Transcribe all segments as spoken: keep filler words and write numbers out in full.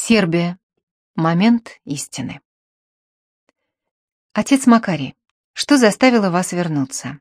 Сербия. Момент истины. Отец Макарий, что заставило вас вернуться?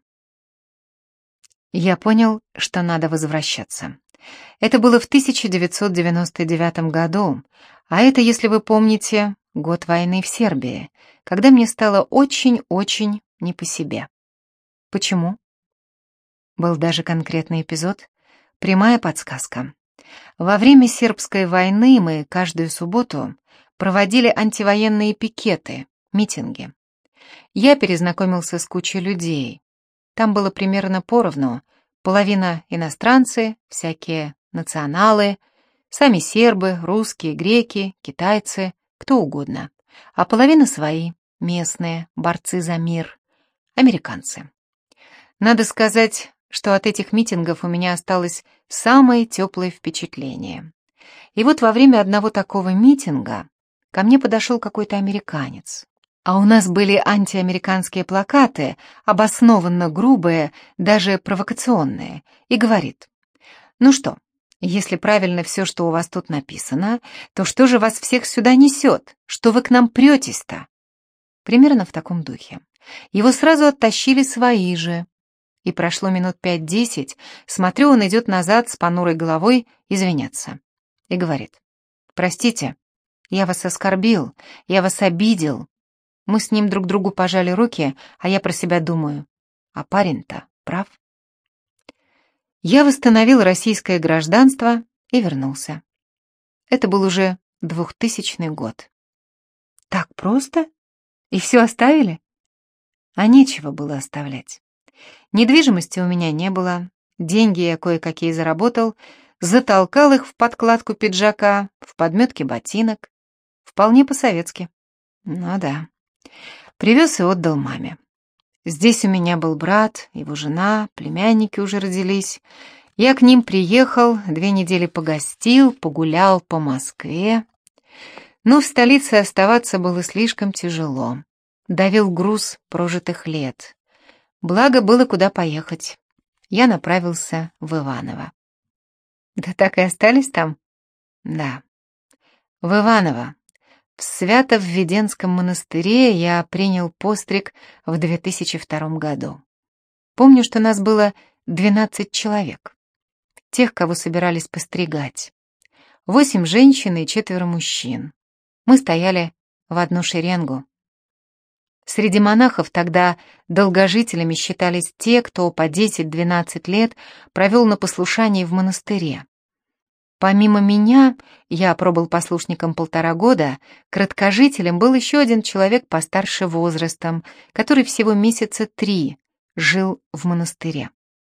Я понял, что надо возвращаться. Это было в тысяча девятьсот девяносто девятом году, а это, если вы помните, год войны в Сербии, когда мне стало очень-очень не по себе. Почему? Был даже конкретный эпизод, прямая подсказка. Во время сербской войны мы каждую субботу проводили антивоенные пикеты, митинги. Я перезнакомился с кучей людей. Там было примерно поровну. Половина иностранцы, всякие националы, сами сербы, русские, греки, китайцы, кто угодно. А половина свои, местные, борцы за мир, американцы. Надо сказать, что от этих митингов у меня осталось самое теплое впечатление. И вот во время одного такого митинга ко мне подошел какой-то американец. А у нас были антиамериканские плакаты, обоснованно грубые, даже провокационные, и говорит: «Ну что, если правильно все, что у вас тут написано, то что же вас всех сюда несет? Что вы к нам претесь-то?» Примерно в таком духе. Его сразу оттащили свои же. И прошло минут пять-десять, смотрю, он идет назад с понурой головой извиняться. И говорит: «Простите, я вас оскорбил, я вас обидел». Мы с ним друг другу пожали руки, а я про себя думаю: а парень-то прав. Я восстановил российское гражданство и вернулся. Это был уже двухтысячный год. Так просто? И все оставили? А нечего было оставлять. Недвижимости у меня не было, деньги я кое-какие заработал, затолкал их в подкладку пиджака, в подметки ботинок. Вполне по-советски. Ну да. Привез и отдал маме. Здесь у меня был брат, его жена, племянники уже родились. Я к ним приехал, две недели погостил, погулял по Москве. Но в столице оставаться было слишком тяжело. Давил груз прожитых лет. Благо было куда поехать. Я направился в Иваново. Да так и остались там? Да. В Иваново. В Свято-Введенском монастыре я принял постриг в две тысячи втором году. Помню, что нас было двенадцать человек. Тех, кого собирались постригать. Восемь женщин и четверо мужчин. Мы стояли в одну шеренгу. Среди монахов тогда долгожителями считались те, кто по десять-двенадцать лет провел на послушании в монастыре. Помимо меня, я пробыл послушником полтора года, краткожителем был еще один человек постарше возрастом, который всего месяца три жил в монастыре.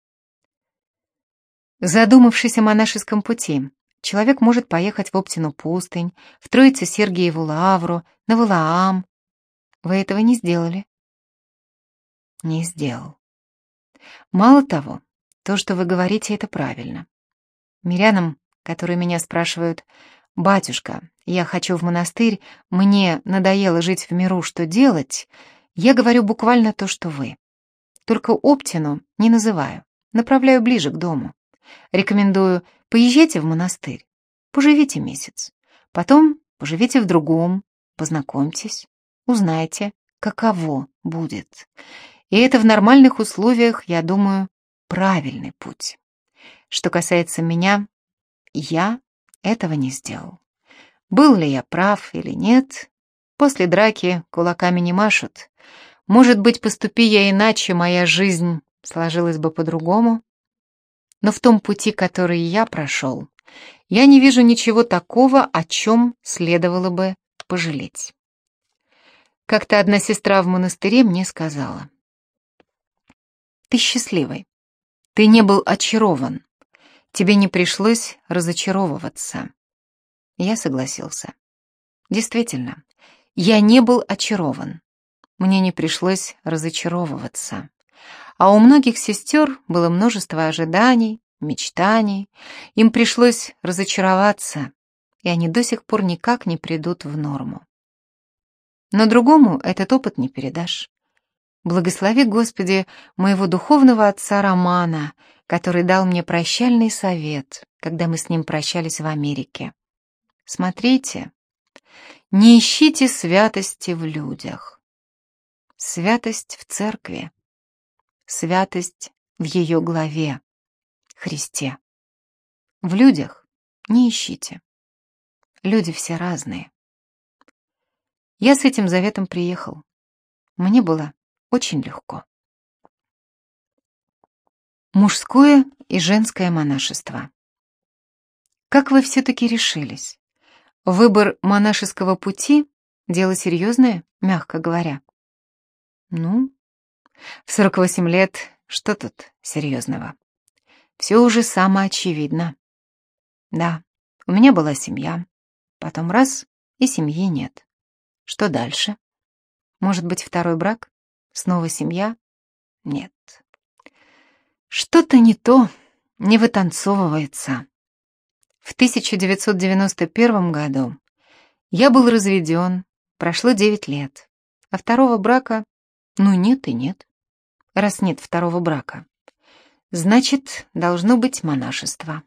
Задумавшись о монашеском пути, человек может поехать в Оптину пустынь, в Троице-Сергиеву лавру, на Валаам. Вы этого не сделали? Не сделал. Мало того, то, что вы говорите, это правильно. Мирянам, которые меня спрашивают: «Батюшка, я хочу в монастырь, мне надоело жить в миру, что делать?» Я говорю буквально то, что вы. Только Оптину не называю, направляю ближе к дому. Рекомендую: поезжайте в монастырь, поживите месяц, потом поживите в другом, познакомьтесь, узнайте, каково будет. И это в нормальных условиях, я думаю, правильный путь. Что касается меня, я этого не сделал. Был ли я прав или нет, после драки кулаками не машут. Может быть, поступи я иначе, моя жизнь сложилась бы по-другому. Но в том пути, который я прошел, я не вижу ничего такого, о чем следовало бы пожалеть. Как-то одна сестра в монастыре мне сказала: «Ты счастливый, ты не был очарован. Тебе не пришлось разочаровываться». Я согласился. Действительно, я не был очарован. Мне не пришлось разочаровываться. А у многих сестер было множество ожиданий, мечтаний. Им пришлось разочароваться, и они до сих пор никак не придут в норму. Но другому этот опыт не передашь. Благослови, Господи, моего духовного отца Романа, который дал мне прощальный совет, когда мы с ним прощались в Америке. Смотрите, Не ищите святости в людях. Святость в церкви, святость в ее главе, Христе. В людях не ищите. Люди все разные. Я с этим заветом приехал. Мне было очень легко. Мужское и женское монашество. Как вы все-таки решились? Выбор монашеского пути — дело серьезное, мягко говоря. Ну, в сорок восемь лет что тут серьезного? Все уже самоочевидно. Да, у меня была семья, потом раз — и семьи нет. Что дальше? Может быть, второй брак? Снова семья? Нет. Что-то не то, не вытанцовывается. В тысяча девятьсот девяносто первом году я был разведен, прошло девять лет, а второго брака, ну, нет и нет. Раз нет второго брака, значит, должно быть монашество.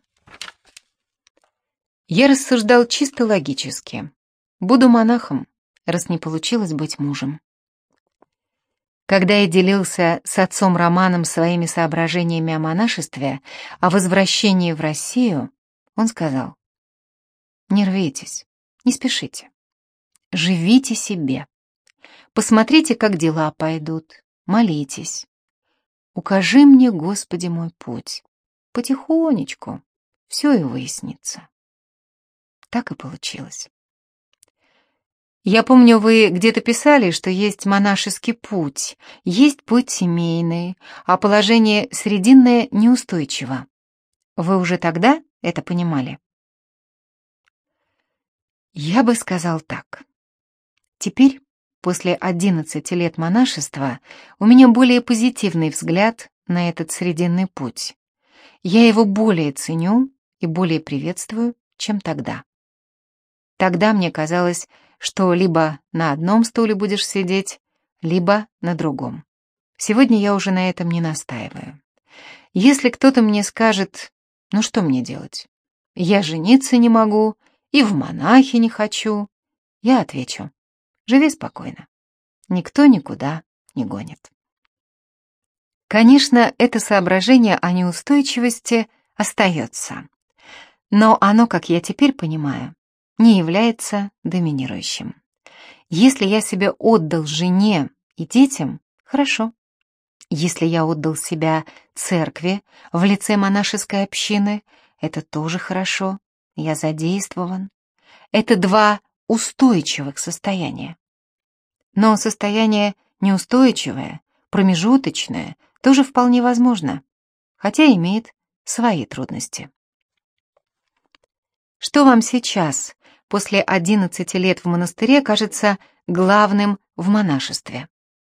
Я рассуждал чисто логически. Буду монахом, раз не получилось быть мужем. Когда я делился с отцом Романом своими соображениями о монашестве, о возвращении в Россию, он сказал: «Не рвитесь, не спешите, живите себе, посмотрите, как дела пойдут, молитесь. Укажи мне, Господи, мой путь, потихонечку, все и выяснится». Так и получилось. Я помню, вы где-то писали, что есть монашеский путь, есть путь семейный, а положение срединное неустойчиво. Вы уже тогда это понимали? Я бы сказал так. Теперь, после одиннадцати лет монашества, у меня более позитивный взгляд на этот срединный путь. Я его более ценю и более приветствую, чем тогда. Тогда мне казалось, что либо на одном стуле будешь сидеть, либо на другом. Сегодня я уже на этом не настаиваю. Если кто-то мне скажет: ну что мне делать? Я жениться не могу и в монахи не хочу, я отвечу: живи спокойно. Никто никуда не гонит. Конечно, это соображение о неустойчивости остается, но оно, как я теперь понимаю, не является доминирующим. Если я себя отдал жене и детям, хорошо. Если я отдал себя церкви в лице монашеской общины, это тоже хорошо, я задействован. Это два устойчивых состояния. Но состояние неустойчивое, промежуточное, тоже вполне возможно, хотя имеет свои трудности. Что вам сейчас, после одиннадцати лет в монастыре, кажется главным в монашестве?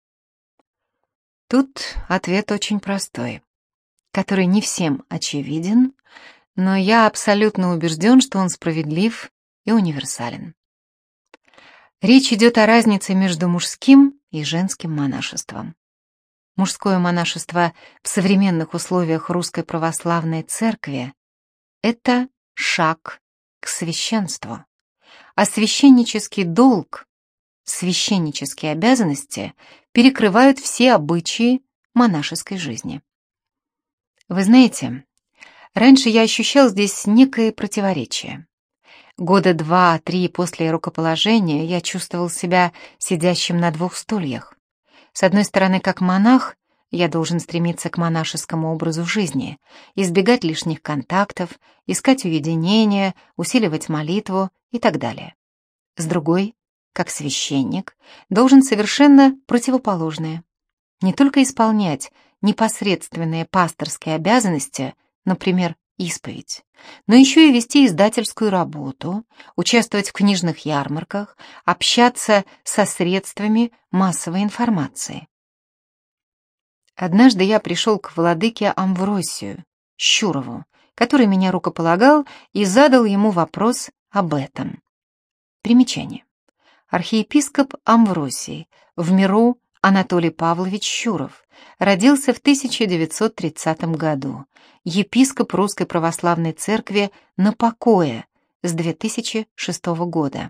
Тут ответ очень простой, который не всем очевиден, но я абсолютно убежден, что он справедлив и универсален. Речь идет о разнице между мужским и женским монашеством. Мужское монашество в современных условиях Русской Православной Церкви — это шаг к священству, а священнический долг, священнические обязанности перекрывают все обычаи монашеской жизни. Вы знаете, раньше я ощущал здесь некое противоречие. Года два-три после рукоположения я чувствовал себя сидящим на двух стульях. С одной стороны, как монах, я должен стремиться к монашескому образу жизни, избегать лишних контактов, искать уединение, усиливать молитву и так далее. С другой, как священник, должен совершенно противоположное. Не только исполнять непосредственные пасторские обязанности, например, исповедь, но еще и вести издательскую работу, участвовать в книжных ярмарках, общаться со средствами массовой информации. Однажды я пришел к владыке Амвросию Щурову, который меня рукополагал, и задал ему вопрос об этом. Примечание. Архиепископ Амвросий, в миру Анатолий Павлович Щуров, родился в тысяча девятьсот тридцатом году, епископ Русской Православной Церкви на покое с две тысячи шестого года,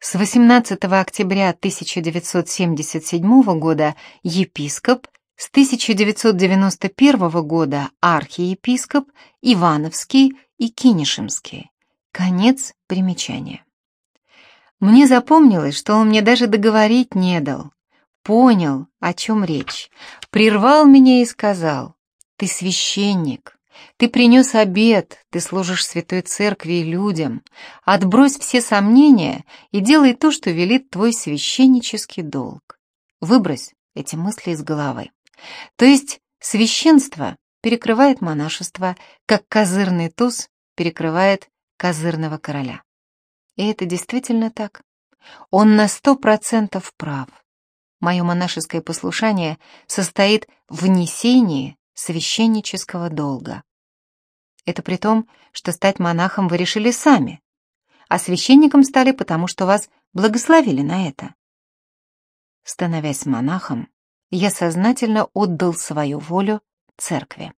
С восемнадцатого октября тысяча девятьсот семьдесят седьмого года епископ, с тысяча девятьсот девяносто первого года архиепископ, Ивановский и Кинешемский. Конец примечания. Мне запомнилось, что он мне даже договорить не дал. Понял, о чем речь, прервал меня и сказал: «Ты священник, ты принес обет, ты служишь святой церкви и людям. Отбрось все сомнения и делай то, что велит твой священнический долг». Выбрось эти мысли из головы. То есть священство перекрывает монашество, как козырный туз перекрывает козырного короля. И это действительно так. Он на сто процентов прав. Мое монашеское послушание состоит в несении священнического долга. Это при том, что стать монахом вы решили сами, а священником стали потому, что вас благословили на это. Становясь монахом, я сознательно отдал свою волю церкви.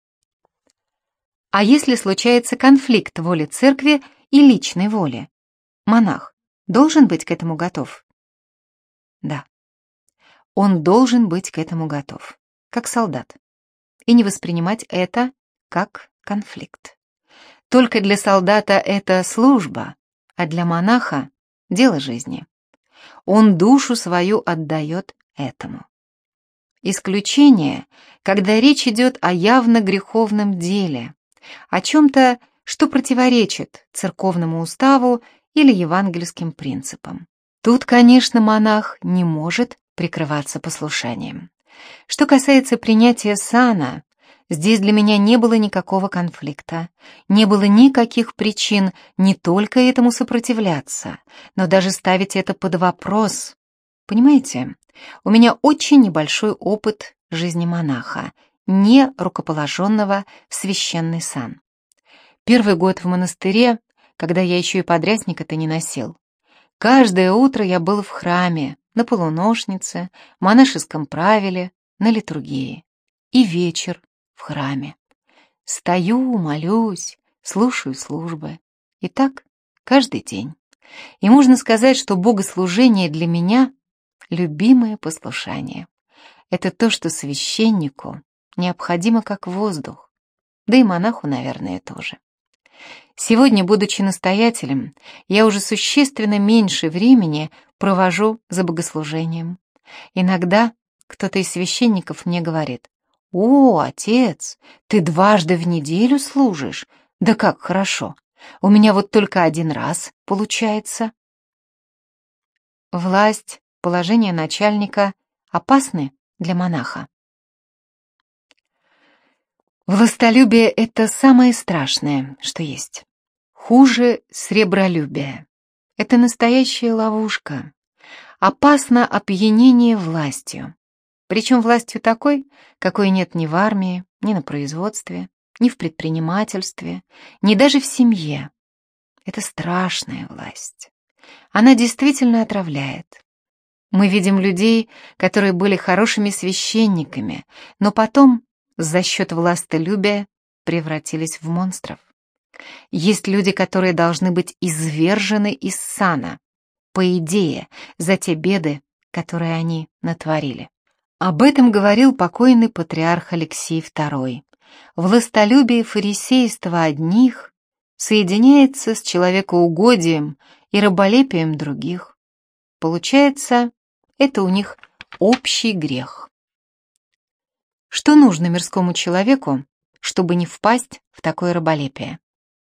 А если случается конфликт воли церкви и личной воли, монах должен быть к этому готов? Да. Он должен быть к этому готов, как солдат, и не воспринимать это как конфликт. Только для солдата это служба, а для монаха — дело жизни. Он душу свою отдает этому. Исключение, когда речь идет о явно греховном деле, о чем-то, что противоречит церковному уставу или евангельским принципам. Тут, конечно, монах не может прикрываться послушанием. Что касается принятия сана, здесь для меня не было никакого конфликта, не было никаких причин не только этому сопротивляться, но даже ставить это под вопрос. Понимаете, у меня очень небольшой опыт жизни монаха, не рукоположенного в священный сан. Первый год в монастыре, когда я еще и подрясника-то не носил, каждое утро я был в храме, на полуношнице, монашеском правиле, на литургии. И вечер в храме. Стою, молюсь, слушаю службы. И так каждый день. И можно сказать, что богослужение для меня — любимое послушание. Это то, что священнику необходимо как воздух. Да и монаху, наверное, тоже. Сегодня, будучи настоятелем, я уже существенно меньше времени провожу за богослужением. Иногда кто-то из священников мне говорит: «О, отец, ты дважды в неделю служишь? Да как хорошо! У меня вот только один раз получается». Власть, положение начальника опасны для монаха. Властолюбие — это самое страшное, что есть. Хуже сребролюбия. Это настоящая ловушка. Опасно опьянение властью. Причем властью такой, какой нет ни в армии, ни на производстве, ни в предпринимательстве, ни даже в семье. Это страшная власть. Она действительно отравляет. Мы видим людей, которые были хорошими священниками, но потом за счет властолюбия превратились в монстров. Есть люди, которые должны быть извержены из сана, по идее, за те беды, которые они натворили. Об этом говорил покойный патриарх Алексий второй. Властолюбие фарисейства одних соединяется с человекоугодием и раболепием других. Получается, это у них общий грех. Что нужно мирскому человеку, чтобы не впасть в такое раболепие?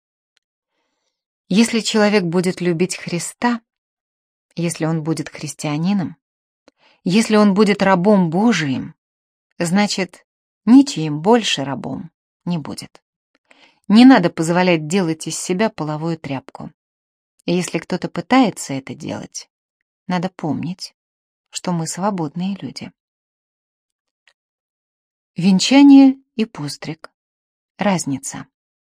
Если человек будет любить Христа, если он будет христианином, если он будет рабом Божиим, значит, ничьим больше рабом не будет. Не надо позволять делать из себя половую тряпку. И если кто-то пытается это делать, надо помнить, что мы свободные люди. Венчание и постриг. Разница.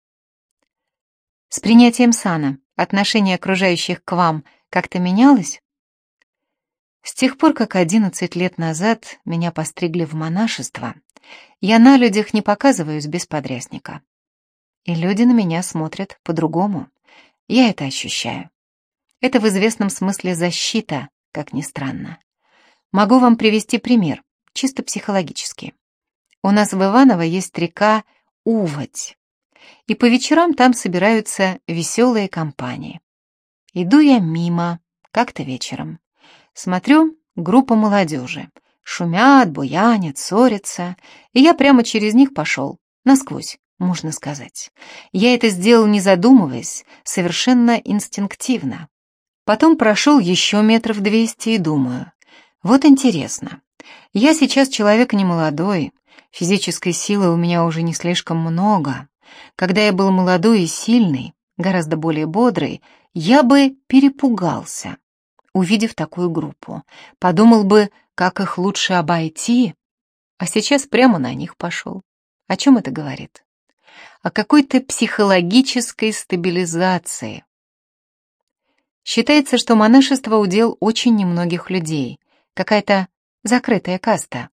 С принятием сана отношение окружающих к вам как-то менялось? С тех пор, как одиннадцать лет назад меня постригли в монашество, я на людях не показываюсь без подрясника. И люди на меня смотрят по-другому. Я это ощущаю. Это в известном смысле защита, как ни странно. Могу вам привести пример, чисто психологический. У нас в Иваново есть река Уводь, и по вечерам там собираются веселые компании. Иду я мимо, как-то вечером. Смотрю, группа молодежи. Шумят, буянят, ссорятся, и я прямо через них пошел, насквозь, можно сказать. Я это сделал, не задумываясь, совершенно инстинктивно. Потом прошел еще метров двести и думаю, вот интересно, я сейчас человек немолодой, физической силы у меня уже не слишком много. Когда я был молодой и сильный, гораздо более бодрый, я бы перепугался, увидев такую группу. Подумал бы, как их лучше обойти, а сейчас прямо на них пошел. О чем это говорит? О какой-то психологической стабилизации. Считается, что монашество удел очень немногих людей, какая-то закрытая каста.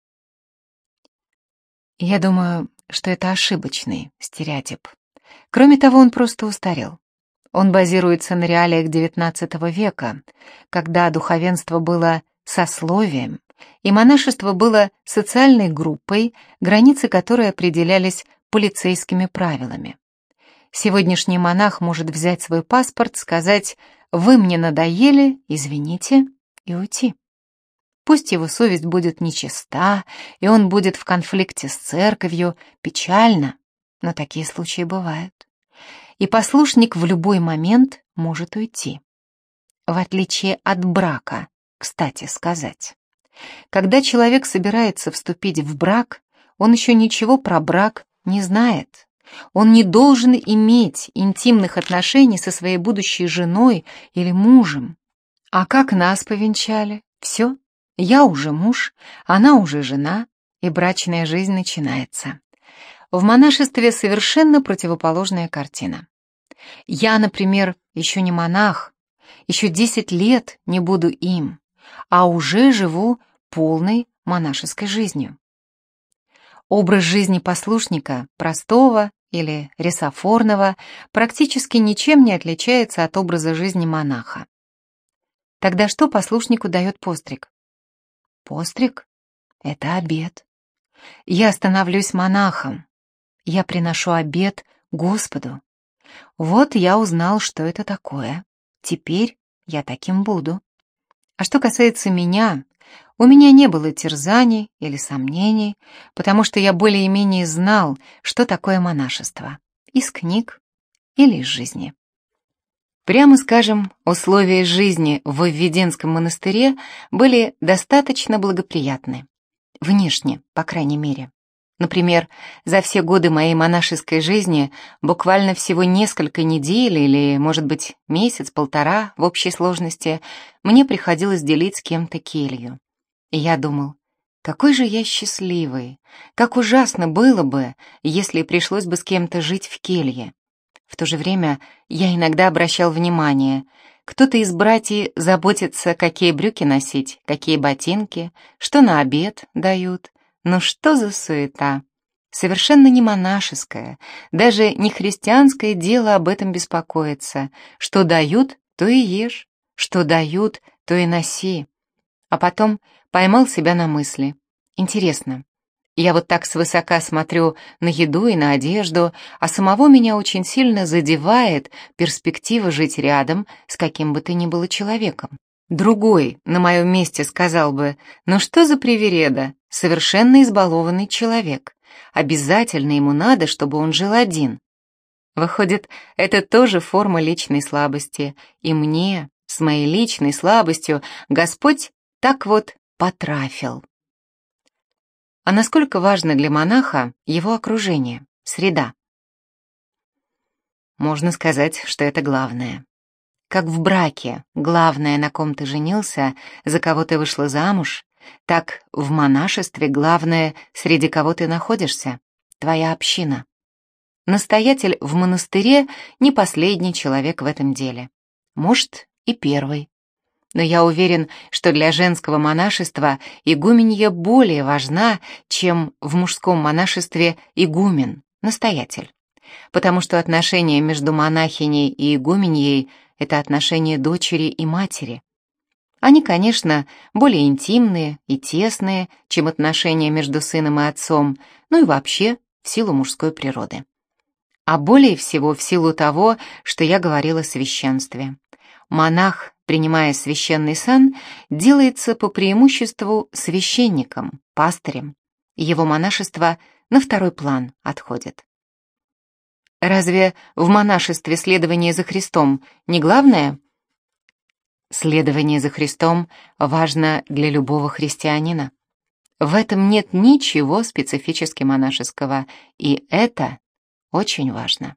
Я думаю, что это ошибочный стереотип. Кроме того, он просто устарел. Он базируется на реалиях девятнадцатого века, когда духовенство было сословием, и монашество было социальной группой, границы которой определялись полицейскими правилами. Сегодняшний монах может взять свой паспорт, сказать «Вы мне надоели, извините» и уйти. Пусть его совесть будет нечиста, и он будет в конфликте с церковью, печально, но такие случаи бывают. И послушник в любой момент может уйти. В отличие от брака, кстати сказать. Когда человек собирается вступить в брак, он еще ничего про брак не знает. Он не должен иметь интимных отношений со своей будущей женой или мужем. А как нас повенчали? Все, я уже муж, она уже жена, и брачная жизнь начинается. В монашестве совершенно противоположная картина. Я, например, еще не монах, еще десять лет не буду им, а уже живу полной монашеской жизнью. Образ жизни послушника, простого или ресофорного, практически ничем не отличается от образа жизни монаха. Тогда что послушнику дает постриг? Постриг — это обет. Я становлюсь монахом, я приношу обет Господу. Вот я узнал, что это такое. Теперь я таким буду. А что касается меня, у меня не было терзаний или сомнений, потому что я более-менее знал, что такое монашество. Из книг или из жизни. Прямо скажем, условия жизни в Введенском монастыре были достаточно благоприятны. Внешне, по крайней мере. Например, за все годы моей монашеской жизни буквально всего несколько недель или, может быть, месяц-полтора в общей сложности мне приходилось делить с кем-то келью. И я думал, какой же я счастливый, как ужасно было бы, если пришлось бы с кем-то жить в келье. В то же время я иногда обращал внимание, кто-то из братьев заботится, какие брюки носить, какие ботинки, что на обед дают. Но что за суета? Совершенно не монашеское, даже не христианское дело об этом беспокоиться. Что дают, то и ешь, что дают, то и носи. А потом поймал себя на мысли. Интересно, я вот так свысока смотрю на еду и на одежду, а самого меня очень сильно задевает перспектива жить рядом с каким бы то ни было человеком. Другой на моем месте сказал бы, ну что за привереда, совершенно избалованный человек. Обязательно ему надо, чтобы он жил один. Выходит, это тоже форма личной слабости, и мне, с моей личной слабостью, Господь так вот потрафил. А насколько важно для монаха его окружение, среда? Можно сказать, что это главное. Как в браке главное, на ком ты женился, за кого ты вышла замуж, так в монашестве главное, среди кого ты находишься, твоя община. Настоятель в монастыре не последний человек в этом деле. Может, и первый. Но я уверен, что для женского монашества игуменья более важна, чем в мужском монашестве игумен, настоятель. Потому что отношения между монахиней и игуменьей — это отношения дочери и матери. Они, конечно, более интимные и тесные, чем отношения между сыном и отцом, ну и вообще в силу мужской природы. А более всего в силу того, что я говорила о священстве. Монах, принимая священный сан, делается по преимуществу священником, пастырем. Его монашество на второй план отходит. Разве в монашестве следование за Христом не главное? Следование за Христом важно для любого христианина. В этом нет ничего специфически монашеского, и это очень важно.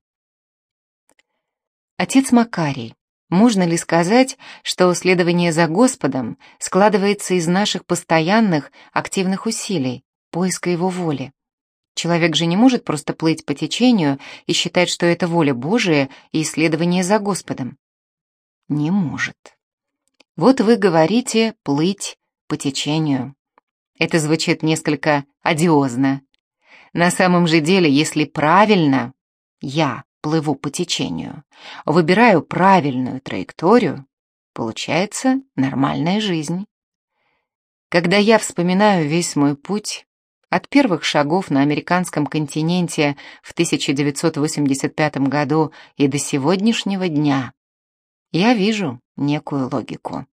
Отец Макарий, можно ли сказать, что следование за Господом складывается из наших постоянных активных усилий, поиска Его воли? Человек же не может просто плыть по течению и считать, что это воля Божия и следование за Господом. Не может. Вот вы говорите «плыть по течению». Это звучит несколько одиозно. На самом же деле, если правильно, я плыву по течению, выбираю правильную траекторию, получается нормальная жизнь. Когда я вспоминаю весь мой путь, от первых шагов на американском континенте в тысяча девятьсот восемьдесят пятом году и до сегодняшнего дня, я вижу некую логику.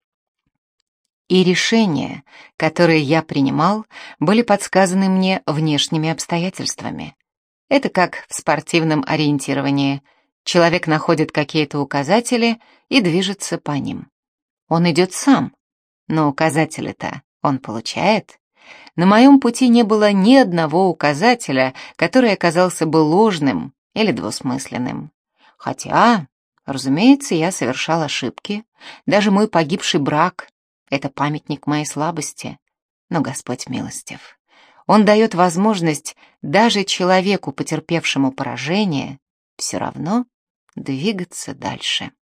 И решения, которые я принимал, были подсказаны мне внешними обстоятельствами. Это как в спортивном ориентировании. Человек находит какие-то указатели и движется по ним. Он идет сам, но указатели-то он получает. На моем пути не было ни одного указателя, который оказался бы ложным или двусмысленным. Хотя, разумеется, я совершал ошибки. Даже мой погибший брак — это памятник моей слабости. Но Господь милостив. Он дает возможность даже человеку, потерпевшему поражение, все равно двигаться дальше.